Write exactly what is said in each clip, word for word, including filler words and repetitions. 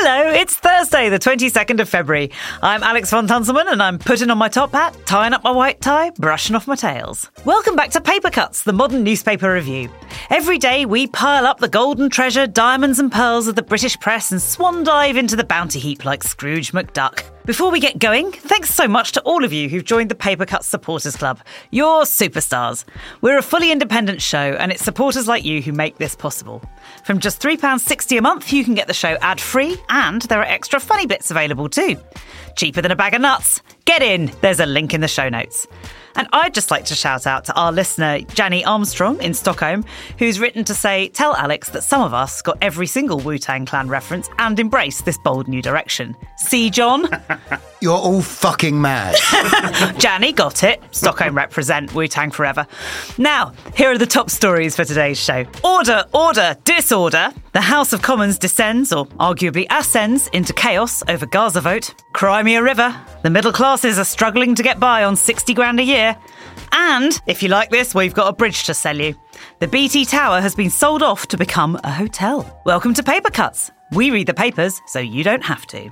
Hello, it's Thursday, the twenty-second of February. I'm Alex von Tunzelmann and I'm putting on my top hat, tying up my white tie, brushing off my tails. Welcome back to Paper Cuts, the modern newspaper review. Every day we pile up the golden treasure, diamonds and pearls of the British press and swan dive into the bounty heap like Scrooge McDuck. Before we get going, thanks so much to all of you who've joined the Paper Cuts Supporters Club. You're superstars. We're a fully independent show and it's supporters like you who make this possible. From just three pounds sixty a month, you can get the show ad-free and there are extra funny bits available too. Cheaper than a bag of nuts. Get in. There's a link in the show notes. And I'd just like to shout out to our listener, Janny Armstrong in Stockholm, who's written to say, tell Alex that some of us got every single Wu-Tang Clan reference and embraced this bold new direction. See, John? You're all fucking mad. Janny got it. Stockholm represent, Wu-Tang forever. Now, here are the top stories for today's show. Order, order, disorder. The House of Commons descends, or arguably ascends, into chaos over Gaza vote. Crimea River. The middle classes are struggling to get by on sixty grand a year. And, if you like this, we've got a bridge to sell you. The B T Tower has been sold off to become a hotel. Welcome to Paper Cuts. We read the papers so you don't have to.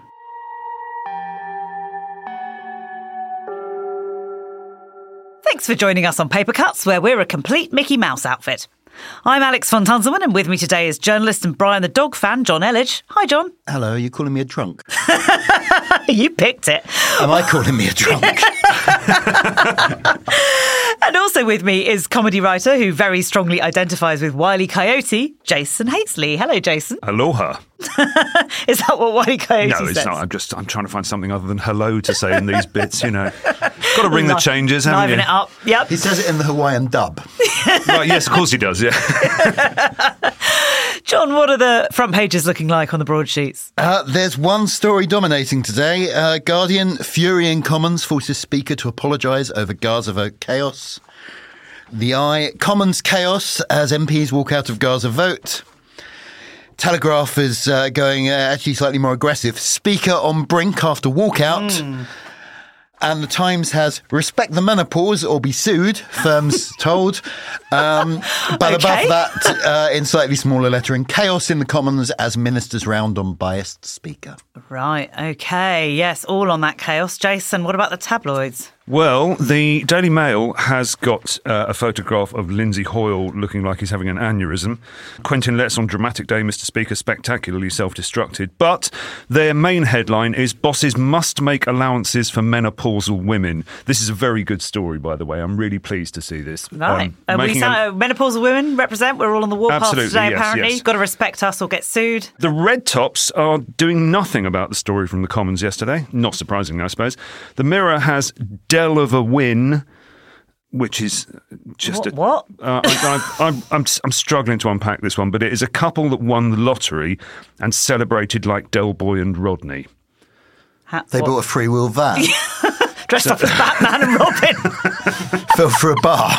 Thanks for joining us on Paper Cuts, where we're a complete Mickey Mouse outfit. I'm Alex von Tunzelmann, and with me today is journalist and Brian the Dog fan, John Elledge. Hi, John. Hello, are you calling me a drunk? You picked it. Am I calling me a drunk? And also with me is comedy writer who very strongly identifies with Wile E. Coyote, Jason Hatesley. Hello, Jason. Aloha. Is that what Wile E. Coyote No, says? it's not. I'm just I'm trying to find something other than hello to say in these bits, you know. Got to ring the changes, haven't Liven you? it up. Yep. He says it in the Hawaiian dub. Right, yes, of course he does, yeah. John, what are the front pages looking like on the broadsheets? Uh, there's one story dominating today. Uh, Guardian, fury in Commons forces Speaker to apologise over Gaza vote chaos. The Eye, Commons chaos as M Ps walk out of Gaza vote. Telegraph is uh, going uh, actually slightly more aggressive. Speaker on brink after walkout. Mm. And the Times has respect the menopause or be sued, firms told. Um, but okay. Above that, uh, in slightly smaller lettering, chaos in the Commons as ministers round on biased Speaker. Right, OK. Yes, all on that chaos. Jason, what about the tabloids? Well, the Daily Mail has got uh, a photograph of Lindsay Hoyle looking like he's having an aneurysm. Quentin Letts on dramatic day, Mister Speaker, spectacularly self-destructed. But their main headline is bosses must make allowances for menopausal women. This is a very good story, by the way. I'm really pleased to see this. Right. Um, uh, we sound, a... Menopausal women represent. We're all on the warpath today, yes, apparently. Yes. Got to respect us or get sued. The Red Tops are doing nothing about the story from the Commons yesterday. Not surprisingly, I suppose. The Mirror has Del of a win, which is just what? a, what? Uh, I, I, I'm, I'm I'm struggling to unpack this one, but it is a couple that won the lottery and celebrated like Del Boy and Rodney. Ha, they what? bought a free-wheel van, dressed so, up as Batman and Robin, fell for a bar.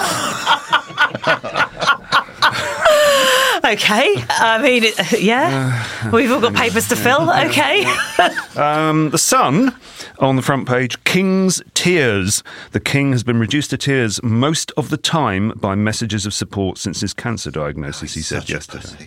Okay, I mean, it, yeah, uh, we've all got papers to fill, okay. um, the Sun, on the front page, King's tears. The King has been reduced to tears most of the time by messages of support since his cancer diagnosis, oh, he said yesterday.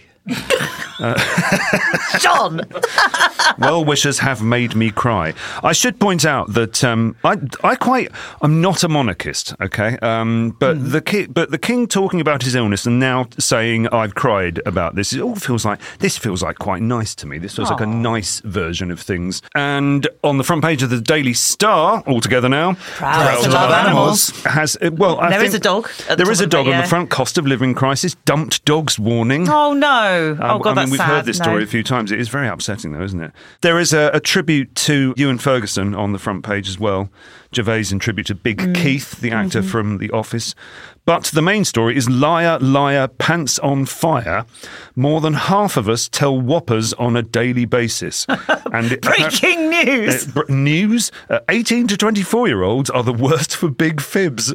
uh, John! Well wishers have made me cry. I should point out that um, I, I quite, I'm not a monarchist, okay? Um, but mm. the ki- but the King talking about his illness and now saying I've cried about this, it all feels like this feels like quite nice to me. This feels Aww. like a nice version of things. And on the front page of the Daily Star, all together now, proud, proud to love animals. Has well, I there think is a dog. There is a dog it, yeah. on the front. Cost of living crisis. Dumped dogs warning. Oh no. Oh, God, I mean, that's we've sad. heard this story no. a few times. It is very upsetting, though, isn't it? There is a, a tribute to Ewan Ferguson on the front page as well. Gervais in tribute to Big mm. Keith, the actor mm-hmm. from The Office. But the main story is liar, liar, pants on fire. More than half of us tell whoppers on a daily basis. And it, Breaking uh, news! Uh, news? Uh, eighteen to twenty-four-year-olds are the worst for big fibs.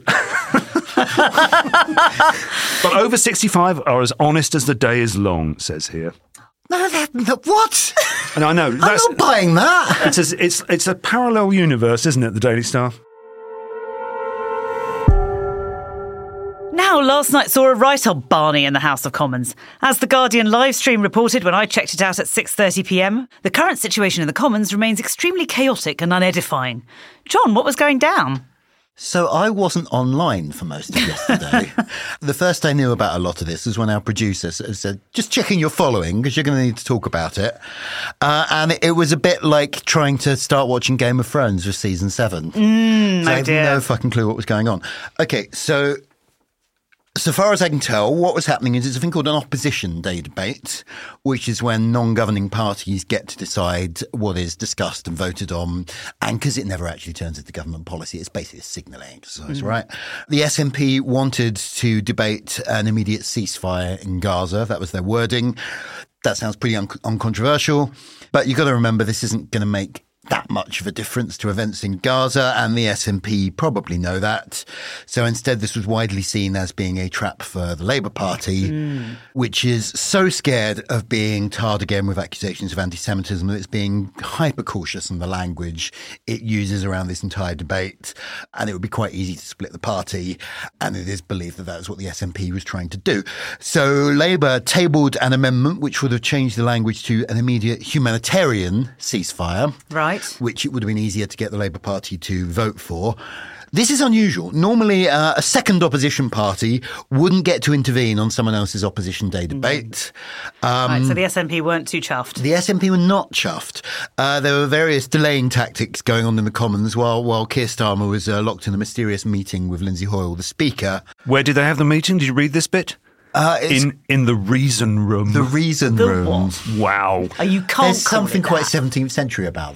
But over sixty-five are as honest as the day is long, says here. No, that, that what? And I know. I'm not buying that. It's a, it's, it's a parallel universe, isn't it, the Daily Star? Now Wow, last night saw a right old Barney in the House of Commons. As the Guardian livestream reported when I checked it out at six thirty p m, the current situation in the Commons remains extremely chaotic and unedifying. John, what was going down? So I wasn't online for most of yesterday. The first I knew about a lot of this was when our producer said, just checking your following because you're going to need to talk about it. Uh, and it was a bit like trying to start watching Game of Thrones for season seven. Mm, so oh I had dear. no fucking clue what was going on. Okay, so... So far as I can tell, what was happening is it's a thing called an opposition day debate, which is when non-governing parties get to decide what is discussed and voted on. And because it never actually turns into government policy, it's basically a signalling exercise, mm. right? The S N P wanted to debate an immediate ceasefire in Gaza. That was their wording. That sounds pretty un- uncontroversial. But you've got to remember this isn't going to make that much of a difference to events in Gaza, and the S N P probably know that. So instead, this was widely seen as being a trap for the Labour Party, mm. which is so scared of being tarred again with accusations of anti-Semitism that it's being hyper cautious in the language it uses around this entire debate. And it would be quite easy to split the party. And it is believed that that is what the S N P was trying to do. So Labour tabled an amendment which would have changed the language to an immediate humanitarian ceasefire. Right. Which it would have been easier to get the Labour Party to vote for. This is unusual. Normally, uh, a second opposition party wouldn't get to intervene on someone else's opposition day debate. Um, right, so the S N P weren't too chuffed. The S N P were not chuffed. Uh, there were various delaying tactics going on in the Commons while while Keir Starmer was uh, locked in a mysterious meeting with Lindsay Hoyle, the Speaker. Where did they have the meeting? Did you read this bit? Uh, in in the Reason Room. The Reason the Room. What? Wow. Oh, you can't There's something it quite that. seventeenth century about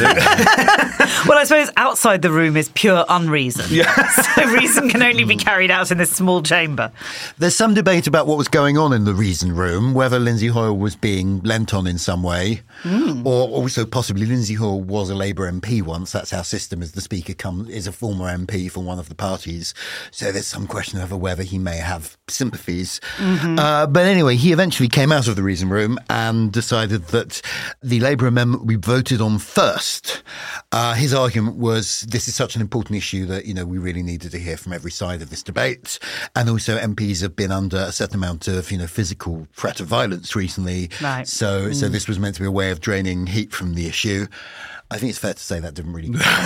that. Well, I suppose outside the room is pure unreason. Yeah. So reason can only be carried out in this small chamber. There's some debate about what was going on in the Reason Room, whether Lindsay Hoyle was being lent on in some way, mm. or also possibly Lindsay Hoyle was a Labour M P once. That's our system, as the Speaker come, is a former M P from one of the parties. So there's some question over whether he may have sympathies. Mm-hmm. Uh, but anyway, he eventually came out of the Reason Room and decided that the Labour amendment would be voted on first. Uh, his argument was this is such an important issue that, you know, we really needed to hear from every side of this debate. And also M Ps have been under a certain amount of, you know, physical threat of violence recently. Right. So, mm. so this was meant to be a way of draining heat from the issue. I think it's fair to say that didn't really get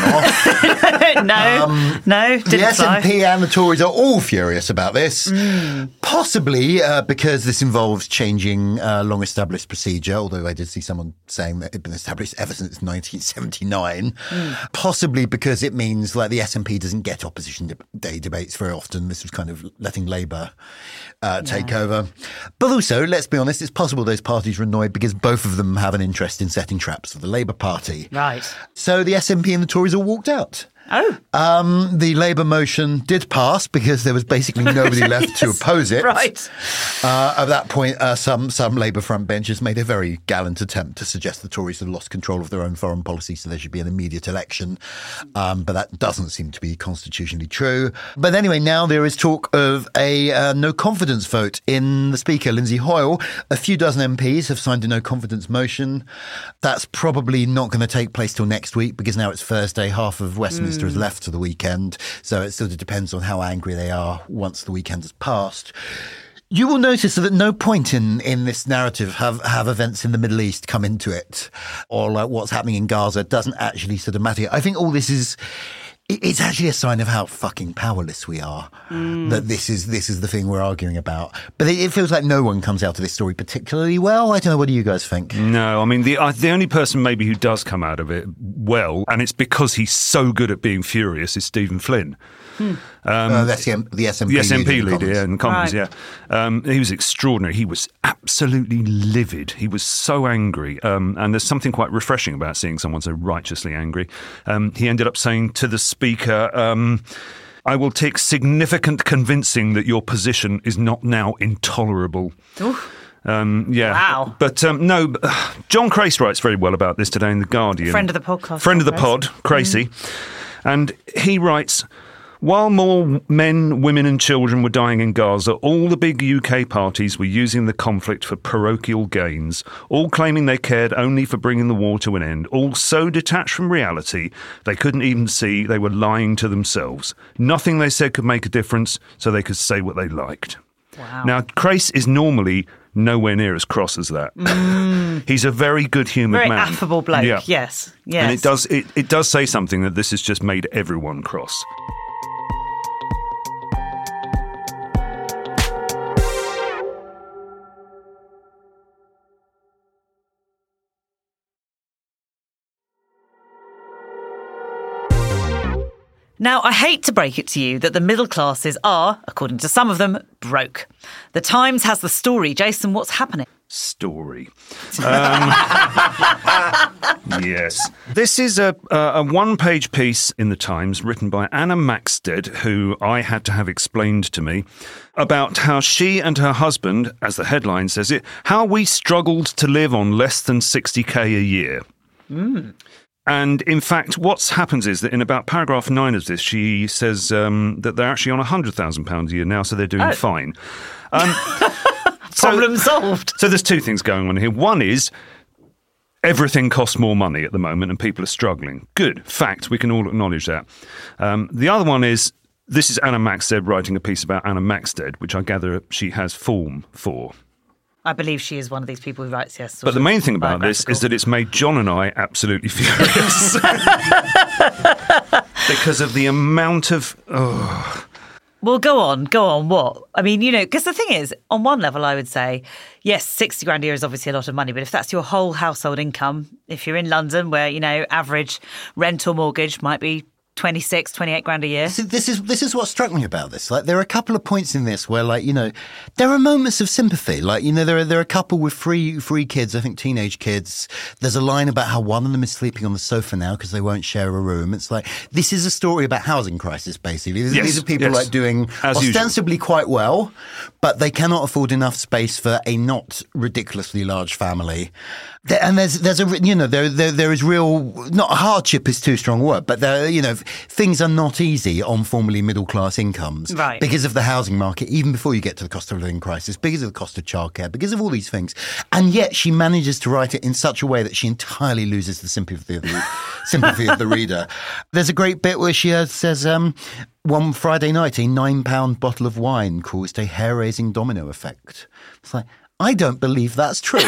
off. no, um, no, didn't The S N P fly. and the Tories are all furious about this, mm. possibly uh, because this involves changing uh, long-established procedure, although I did see someone saying that it had been established ever since nineteen seventy-nine. Mm. Possibly because it means like the S N P doesn't get opposition de- day debates very often. This was kind of letting Labour uh, take yeah. over. But also, let's be honest, it's possible those parties are annoyed because both of them have an interest in setting traps for the Labour Party. Right. So the S N P and the Tories all walked out. Oh. Um, the Labour motion did pass because there was basically nobody left yes. to oppose it. Right. Uh, at that point, uh, some some Labour front benchers made a very gallant attempt to suggest the Tories had lost control of their own foreign policy, so there should be an immediate election. Um, but that doesn't seem to be constitutionally true. But anyway, now there is talk of a uh, no confidence vote in the Speaker, Lindsay Hoyle. A few dozen M Ps have signed a no confidence motion. That's probably not going to take place till next week because now it's Thursday. Half of Westminster mm. is left to the weekend. So it sort of depends on how angry they are once the weekend has passed. You will notice that at no point in, in this narrative have, have events in the Middle East come into it, or like what's happening in Gaza doesn't actually sort of matter. I think all this is, it's actually a sign of how fucking powerless we are. Mm. That this is this is the thing we're arguing about. But it, it feels like no one comes out of this story particularly well. I don't know. What do you guys think? No, I mean the uh, the only person maybe who does come out of it well, and it's because he's so good at being furious, is Stephen Flynn. Hmm. Um, uh, that's the, the S N P the S N P leader, leader, yeah, in Commons, right. yeah. Um, he was extraordinary. He was absolutely livid. He was so angry. Um, and there's something quite refreshing about seeing someone so righteously angry. Um, he ended up saying to the Speaker, um, I will take significant convincing that your position is not now intolerable. Oof. Um, yeah. Wow. But um, no, uh, John Crace writes very well about this today in The Guardian. Friend of the podcast. Friend of the pod, Cracey. Mm. And he writes, While more men, women and children were dying in Gaza, all the big U K parties were using the conflict for parochial gains, all claiming they cared only for bringing the war to an end, all so detached from reality they couldn't even see they were lying to themselves. Nothing they said could make a difference, so they could say what they liked. Wow. Now, Crace is normally nowhere near as cross as that. Mm. He's a very good-humoured very man. Very affable bloke, yeah. yes. yes. And it does, it, it does say something that this has just made everyone cross. Now, I hate to break it to you that the middle classes are, according to some of them, broke. The Times has the story. Jason, what's happening? Story. Um, yes. This is a, a one-page piece in the Times written by Anna Maxted, who I had to have explained to me, about how she and her husband, as the headline says it, how we struggled to live on less than sixty k a year. Mm. And in fact, what happens is that in about paragraph nine of this, she says um, that they're actually on one hundred thousand pounds a year now, so they're doing oh. fine. Um, Problem so, solved. So there's two things going on here. One is everything costs more money at the moment and people are struggling. Good. Fact. We can all acknowledge that. Um, the other one is, this is Anna Maxted writing a piece about Anna Maxted, which I gather she has form for. I believe she is one of these people who writes, yes. But the main thing about this is that it's made John and I absolutely furious. Because of the amount of... Oh. Well, go on, go on, what? I mean, you know, because the thing is, on one level, I would say, yes, sixty grand a year is obviously a lot of money, but if that's your whole household income, if you're in London where, you know, average rent or mortgage might be twenty-six, twenty-eight grand a year. See, this is this is what struck me about this. Like, there are a couple of points in this where, like, you know, there are moments of sympathy. Like, you know, there are there are a couple with free free kids, I think teenage kids. There's a line about how one of them is sleeping on the sofa now because they won't share a room. It's like, this is a story about housing crisis, basically. These, yes, these are people yes. like doing As ostensibly usual. quite well, but they cannot afford enough space for a not ridiculously large family. There, and there's there's a you know there there there is real, not hardship is too strong a word, but there you know things are not easy on formerly middle class incomes, right? Because of the housing market, even before you get to the cost of living crisis, because of the cost of childcare, because of all these things, and yet she manages to write it in such a way that she entirely loses the sympathy of the sympathy of the reader. There's a great bit where she uh, says. Um, One Friday night, a nine pound bottle of wine caused a hair-raising domino effect. It's like, I don't believe that's true.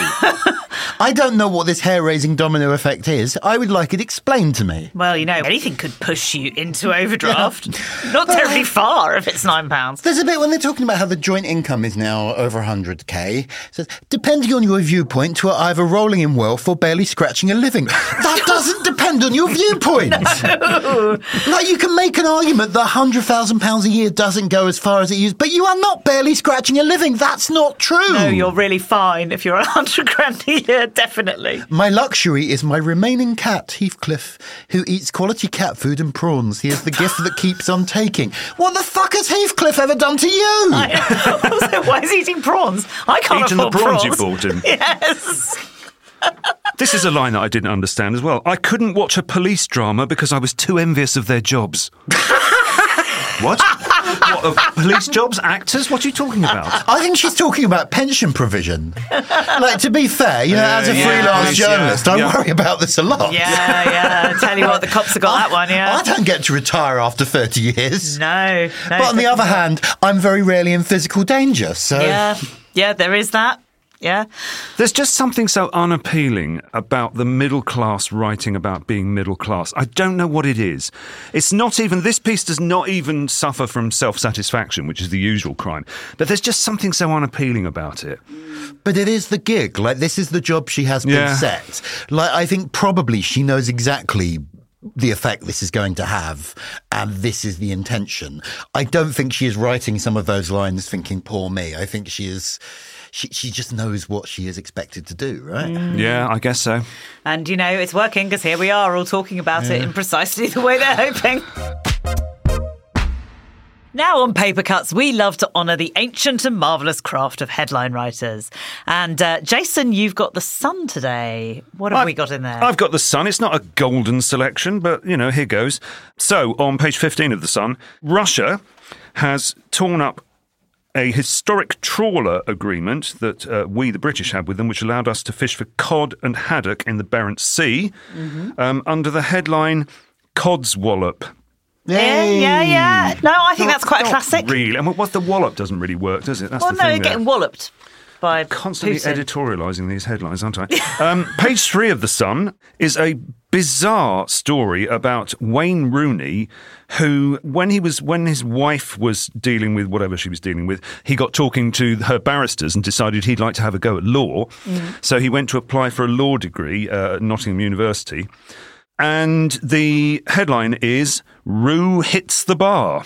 I don't know what this hair-raising domino effect is. I would like it explained to me. Well, you know, anything could push you into overdraft. Not terribly far if it's nine pounds. There's a bit when they're talking about how the joint income is now over one hundred k. It says, depending on your viewpoint, we're either rolling in wealth or barely scratching a living. That doesn't depend on your viewpoint. No. Like, you can make an argument that one hundred thousand pounds a year doesn't go as far as it used, but you are not barely scratching a living. That's not true. No, you're really fine if you're one hundred grand a year, definitely. My luxury is my remaining cat, Heathcliff, who eats quality cat food and prawns. He is the gift that keeps on taking. What the fuck has Heathcliff ever done to you? I, also, why is he eating prawns? I can't Eating afford the prawns, prawns you bought him. Yes. This is a line that I didn't understand as well. I couldn't watch a police drama because I was too envious of their jobs. What? What, of police jobs? Actors? What are you talking about? I think she's talking about pension provision. Like, to be fair, you know, Uh, as a yeah, freelance yeah, journalist, I yeah. worry about this a lot. Yeah, yeah. Tell you what, the cops have got that one, yeah. I don't get to retire after thirty years. No. no But on the other hand, I'm very rarely in physical danger, so... Yeah, yeah, there is that. Yeah. There's just something so unappealing about the middle class writing about being middle class. I don't know what it is. It's not even, this piece does not even suffer from self-satisfaction, which is the usual crime. But there's just something so unappealing about it. But it is the gig. Like, this is the job she has been Yeah. set. Like, I think probably she knows exactly the effect this is going to have, and this is the intention. I don't think she is writing some of those lines thinking, poor me. I think she is... She she just knows what she is expected to do, right? Mm. Yeah, I guess so. And, you know, it's working because here we are all talking about Yeah. it in precisely the way they're hoping. Now on Paper Cuts, we love to honour the ancient and marvellous craft of headline writers. And uh, Jason, you've got The Sun today. What have I've, we got in there? I've got The Sun. It's not a golden selection, but, you know, here goes. So, on page fifteen of The Sun, Russia has torn up a historic trawler agreement that uh, we, the British, had with them, which allowed us to fish for cod and haddock in the Barents Sea, mm-hmm. um, under the headline Codswallop. Yeah, yeah, yeah. No, I think not, that's quite a classic. Really, I mean, what the wallop doesn't really work, does it? That's well, the no, thing you're there. getting walloped by constantly Putin. Editorialising these headlines, aren't I? um, page three of The Sun is a bizarre story about Wayne Rooney, who, when he was when his wife was dealing with whatever she was dealing with, he got talking to her barristers and decided he'd like to have a go at law. Mm. So he went to apply for a law degree uh, at Nottingham University. And the headline is, Roo hits the bar.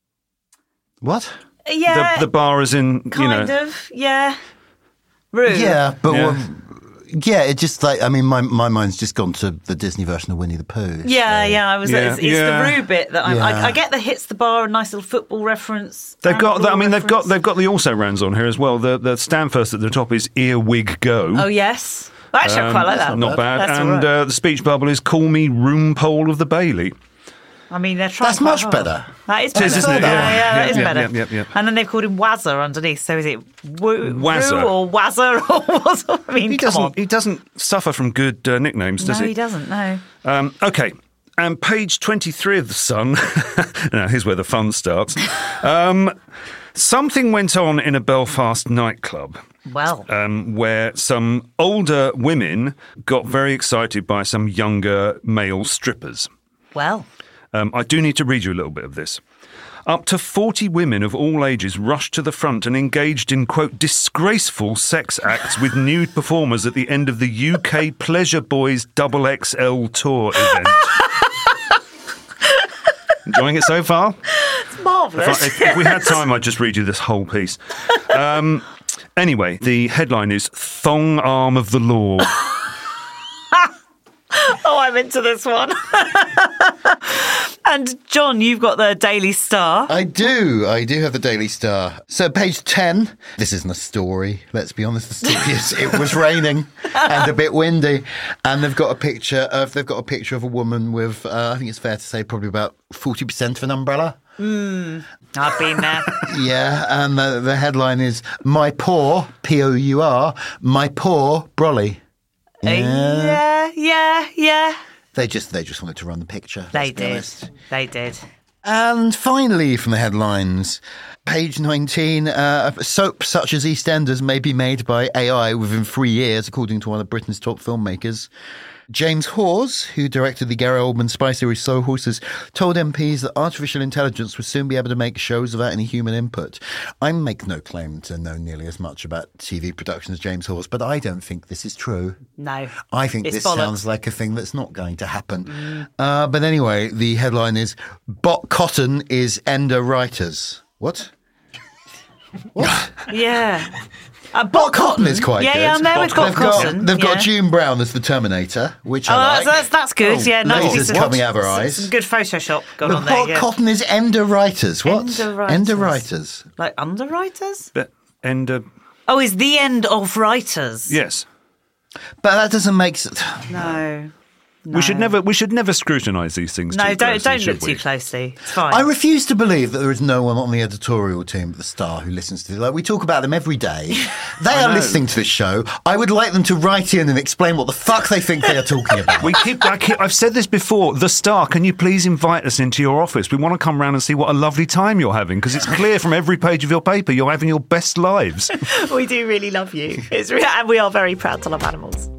What? Yeah. The, the bar is in, you know. Kind of, yeah. Roo. Yeah, but... Yeah. Well, yeah, it just like, I mean, my my mind's just gone to the Disney version of Winnie the Pooh. Yeah, so. yeah, I was. Yeah, It's, it's yeah. the Roo bit that I'm, Yeah. I, I get the hits the bar, a nice little football reference. They've got. handball I mean, they've got. reference. They've got the also rans on here as well. The the stand first at the top is Earwig Go. Oh yes, well, actually, I quite like that. Not bad. That's and all right. uh, the speech bubble is Call Me Roompole of the Bailey. I mean, they're trying. That's quite much hard. better. That is It better, is, isn't it? Yeah, Yeah. yeah, that Yeah, is yeah, better. yeah, yeah, yeah. And then they've called him Wazza underneath. So is it Woo, Wazza. Roo or Wazza or what? I mean, He come doesn't. on. He doesn't suffer from good uh, nicknames, does no, he? he doesn't. No. Um, okay. And page twenty-three of The Sun, now here's where the fun starts. Um, something went on in a Belfast nightclub. Well, Um, where some older women got very excited by some younger male strippers. well. Um, I do need to read you a little bit of this. Up to forty women of all ages rushed to the front and engaged in, quote, disgraceful sex acts with nude performers at the end of the U K Pleasure Boys double X L tour event. Enjoying it so far? It's marvellous. If, I, if, if we had time, I'd just read you this whole piece. Um, anyway, the headline is Thong Arm of the Law. Oh, I'm into this one. And John, you've got the Daily Star. I do. I do have the Daily Star. So page ten. This isn't a story, let's be honest. It was raining and a bit windy. And they've got a picture of they've got a picture of a woman with, uh, I think it's fair to say, probably about forty percent of an umbrella. Mm, I've been there. Yeah, and the, the headline is, My Poor, P O U R, My Poor Brolly. Uh, yeah, yeah, yeah. They just they just wanted to run the picture. They let's be did. honest. They did. And finally, from the headlines, page nineteen, uh, soap such as EastEnders may be made by A I within three years, according to one of Britain's top filmmakers. James Hawes, who directed the Gary Oldman spy series Slow Horses, told M Ps that artificial intelligence would soon be able to make shows without any human input. I make no claim to know nearly as much about T V production as James Hawes, but I don't think this is true. No. I think It's this bollocks. sounds like a thing that's not going to happen. Mm. Uh, but anyway, the headline is, Bot Cotton is Ender Writers. What? What? Yeah. Uh, Bot Cotton is quite yeah, good. Yeah, I'm there with Bot They've got, Cotton. they've got yeah. June Brown as the Terminator, which Oh, I that's, like. that's, that's good. Oh, yeah, nice lasers piece of- coming out of her some- eyes. Some good Photoshop going But on there. Bot Yeah. Cotton is Ender Writers. What? Endowriters. Ender Writers. Like underwriters? But, and, uh, Oh, is the end of writers? yes. But that doesn't make sense. No. We should never. We should never scrutinise these things. No, too don't closely, don't should look we? too closely. It's fine. I refuse to believe that there is no one on the editorial team at the Star who listens to this. Like, we talk about them every day. They I are know. listening to this show. I would like them to write in and explain what the fuck they think they are talking about. We keep, I keep. I've said this before. The Star, can you please invite us into your office? We want to come round and see what a lovely time you're having, because it's clear from every page of your paper you're having your best lives. We do really love you. It's re- and we are very proud to love animals.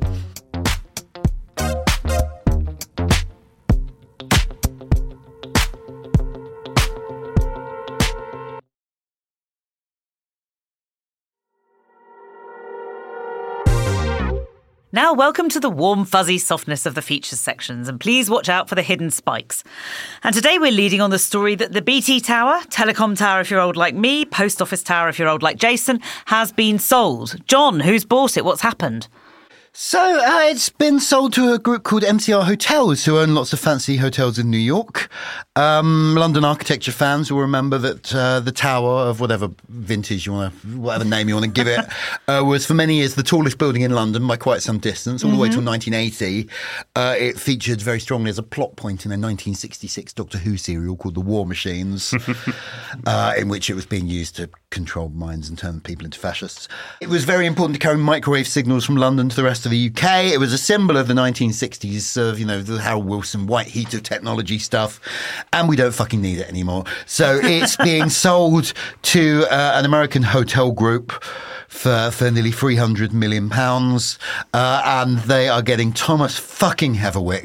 Now, welcome to the warm, fuzzy softness of the features sections, and please watch out for the hidden spikes. And today we're leading on the story that the B T Tower, Telecom Tower if you're old like me, Post Office Tower if you're old like Jason, has been sold. John, who's bought it? What's happened? So uh, it's been sold to a group called M C R Hotels, who own lots of fancy hotels in New York. Um, London architecture fans will remember that uh, the tower of whatever vintage you want to, whatever name you want to give it, uh, was for many years the tallest building in London by quite some distance, all mm-hmm. the way till nineteen eighty. Uh, it featured very strongly as a plot point in a nineteen sixty-six Doctor Who serial called The War Machines, uh, in which it was being used to control minds and turn people into fascists. It was very important to carry microwave signals from London to the rest of the U K. It was a symbol of the nineteen sixties of, you know, the Harold Wilson white heat of technology stuff, and we don't fucking need it anymore. So it's being sold to uh, an American hotel group for, for nearly three hundred million pounds, uh, and they are getting Thomas fucking Heatherwick,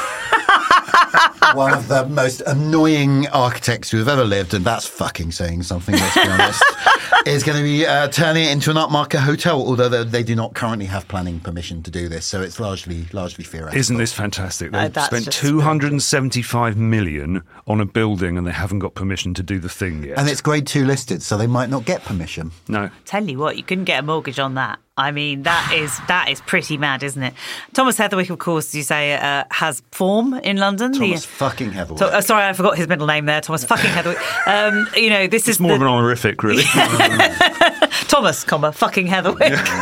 one of the most annoying architects who have ever lived, and that's fucking saying something, let's be honest, is going to be uh, turning it into an upmarket hotel, although they, they do not currently have planning permission to do this, so it's largely largely theoretical. Isn't this fantastic? They've Uh, spent two hundred seventy-five million on a building and they haven't got permission to do the thing yet. And it's grade two listed, so they might not get permission. No. Tell you what, you couldn't get a mortgage on that. I mean, that is that is pretty mad, isn't it? Thomas Heatherwick, of course, you say, uh, has form in London. Thomas the, fucking Heatherwick. To, uh, sorry, I forgot his middle name there. Thomas fucking Heatherwick. Um, you know, this It's is more the, of an honorific, really. Thomas, comma, fucking Heatherwick.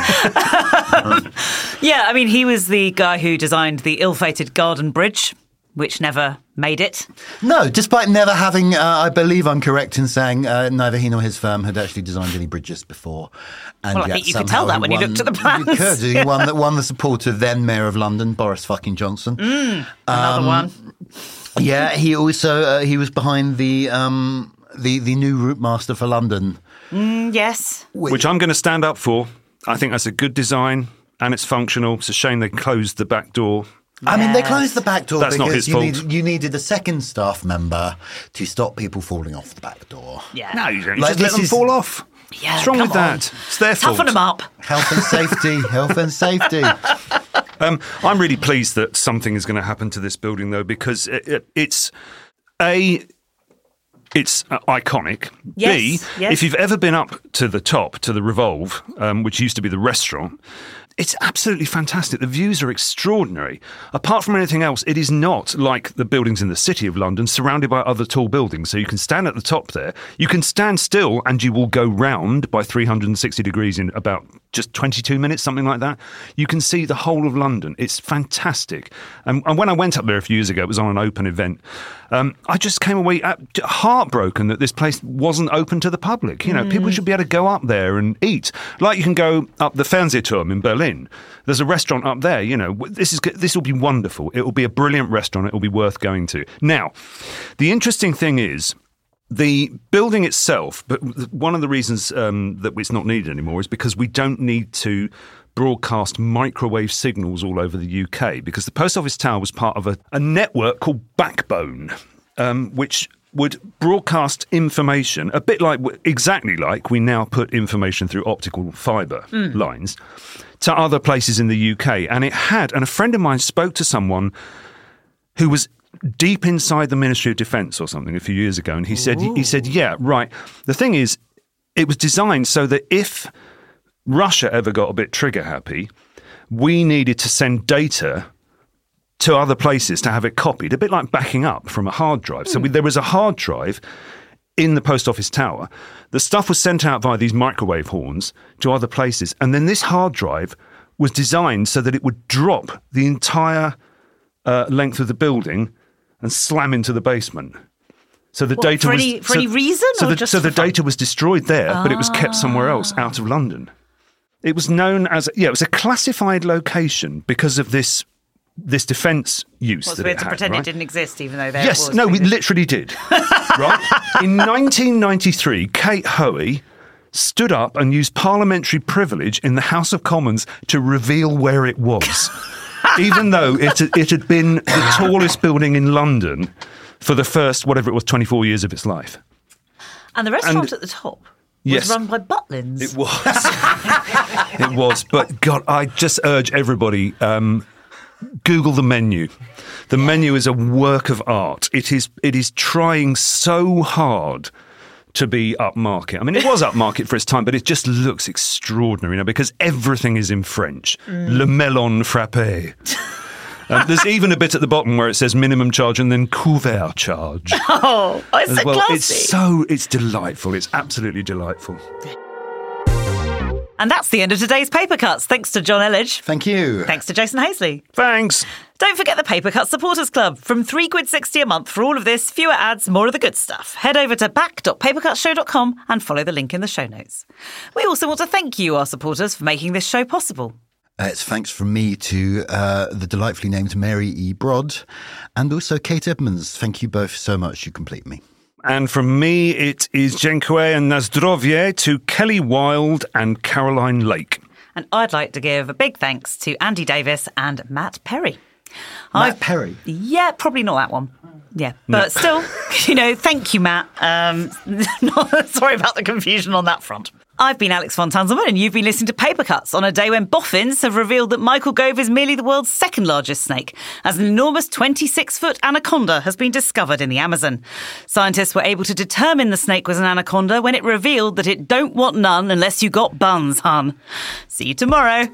Yeah. yeah, I mean, he was the guy who designed the ill-fated Garden Bridge, which never made it. No, despite never having, uh, I believe I'm correct in saying uh, neither he nor his firm had actually designed any bridges before. And Well, I yet think you could tell that somehow when he you won- looked at the plans. You could. He won, the- won the support of then Mayor of London, Boris fucking Johnson. Mm, another Um, one. Yeah, he also, uh, he was behind the, um, the, the new route master for London. Mm, yes. Which I'm going to stand up for. I think that's a good design and it's functional. It's a shame they closed the back door. I mean, they Yes. closed the back door That's because not his you, fault. Need, you needed a second staff member to stop people falling off the back door. Yeah. No, you don't. You Like, just let this them is- fall off. Yeah, What's wrong come with on. that? It's their fault. Toughen them up. Health and safety, health and safety. Um, I'm really pleased that something is going to happen to this building, though, because it, it, it's a it's uh, iconic. Yes, B, yes. if you've ever been up to the top, to the Revolve, um, which used to be the restaurant, it's absolutely fantastic. The views are extraordinary. Apart from anything else, it is not like the buildings in the City of London, surrounded by other tall buildings. So you can stand at the top there. You can stand still and you will go round by three hundred sixty degrees in about just twenty-two minutes, something like that. You can see the whole of London. It's fantastic. And, and when I went up there a few years ago, it was on an open event. Um, I just came away heartbroken that this place wasn't open to the public. You know, mm. people should be able to go up there and eat. Like you can go up the Fernsehturm in Berlin. There's a restaurant up there. You know, this is this will be wonderful. It will be a brilliant restaurant. It will be worth going to. Now, the interesting thing is, the building itself, but one of the reasons um, that it's not needed anymore is because we don't need to broadcast microwave signals all over the U K, because the Post Office Tower was part of a, a network called Backbone, um, which would broadcast information, a bit like, exactly like we now put information through optical fibre mm. lines, to other places in the U K. And it had, and a friend of mine spoke to someone who was deep inside the Ministry of Defence or something a few years ago, and he said, Ooh. he said, yeah, right. The thing is, it was designed so that if Russia ever got a bit trigger happy, we needed to send data to other places to have it copied, a bit like backing up from a hard drive. So we, there was a hard drive in the Post Office Tower. The stuff was sent out via these microwave horns to other places, and then this hard drive was designed so that it would drop the entire uh, length of the building and slam into the basement. So the What, data for was any, for so, any reason? So or the, just so the for fun? data was destroyed there, ah. but it was kept somewhere else out of London. It was known as yeah, it was a classified location because of this this defence use Well, that we it had to had. pretend right? it didn't exist, even though there Yes, was. no, we previous- literally did. Right? In nineteen ninety-three, Kate Hoey stood up and used parliamentary privilege in the House of Commons to reveal where it was, even though it it had been the tallest building in London for the first, whatever it was, twenty-four years of its life. And the restaurant And- at the top was Yes. run by Butlins. It was. It was. But, God, I just urge everybody, um, Google the menu. The menu is a work of art. It is. It is trying so hard to be upmarket. I mean, it was upmarket for its time, but it just looks extraordinary, you know, because everything is in French. Mm. Le melon frappé. Um, there's even a bit at the bottom where it says minimum charge and then couvert charge. Oh, it's as so well. classy. It's so, it's delightful. It's absolutely delightful. And that's the end of today's Paper Cuts. Thanks to John Elledge. Thank you. Thanks to Jason Hazley. Thanks. Don't forget the Paper Cuts Supporters Club. From three quid sixty a month for all of this, fewer ads, more of the good stuff. Head over to back dot papercutshow dot com and follow the link in the show notes. We also want to thank you, our supporters, for making this show possible. Uh, it's thanks from me to uh, the delightfully named Mary E. Broad and also Kate Edmonds. Thank you both so much. You complete me. And from me, it is Dziękuję and Nazdrowie to Kelly Wilde and Caroline Lake. And I'd like to give a big thanks to Andy Davis and Matt Perry. Matt I've, Perry? Yeah, probably not that one. Yeah, but no. Still, you know, thank you, Matt. Um, sorry about the confusion on that front. I've been Alex von Tunzelman and you've been listening to Paper Cuts on a day when boffins have revealed that Michael Gove is merely the world's second largest snake, as an enormous twenty-six foot anaconda has been discovered in the Amazon. Scientists were able to determine the snake was an anaconda when it revealed that it don't want none unless you got buns, hun. See you tomorrow.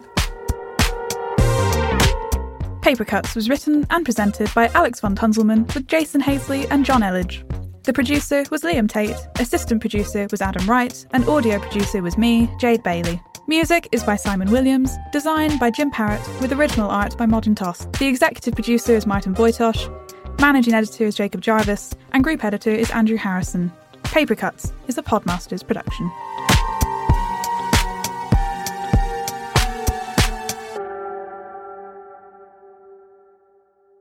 Paper Cuts was written and presented by Alex von Tunzelman with Jason Hazley and John Elledge. The producer was Liam Tate, assistant producer was Adam Wright, and audio producer was me, Jade Bailey. Music is by Simon Williams, designed by Jim Parrott, with original art by Modern Toss. The executive producer is Martin Boytosh, managing editor is Jacob Jarvis, and group editor is Andrew Harrison. Paper Cuts is a Podmasters production.